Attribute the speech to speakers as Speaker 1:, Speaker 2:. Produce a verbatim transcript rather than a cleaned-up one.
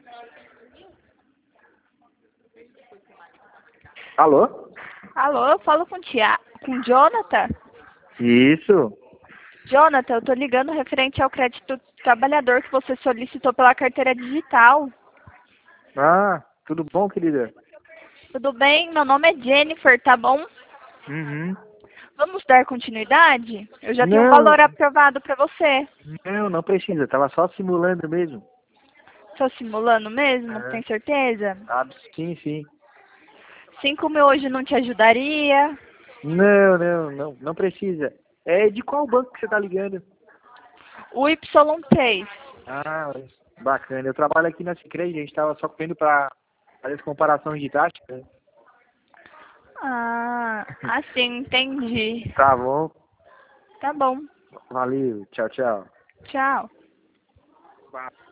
Speaker 1: Alô?
Speaker 2: Alô, eu falo com o Tia... com o Jonathan?
Speaker 1: Isso.
Speaker 2: Jonathan, eu tô ligando referente ao crédito trabalhador que você solicitou pela carteira digital.
Speaker 1: Ah, tudo bom, querida?
Speaker 2: Tudo bem? Meu nome é Jennifer, tá bom?
Speaker 1: Uhum.
Speaker 2: Vamos dar continuidade? Eu já tenho um
Speaker 1: Não,
Speaker 2: valor aprovado para você.
Speaker 1: não, não precisa. Tava só simulando mesmo.
Speaker 2: Tô simulando mesmo?
Speaker 1: É.
Speaker 2: Tem certeza?
Speaker 1: Ah, sim, sim.
Speaker 2: Cinco mil hoje não te ajudaria?
Speaker 1: Não, não, não, não precisa. É de qual banco que você tá ligando?
Speaker 2: O Y três.
Speaker 1: Ah, bacana. Eu trabalho aqui na Sicredi, a gente tava só vendo pra fazer as comparações de taxa, né?
Speaker 2: Ah, assim, entendi.
Speaker 1: Tá bom.
Speaker 2: Tá bom.
Speaker 1: Valeu. Tchau, tchau.
Speaker 2: Tchau.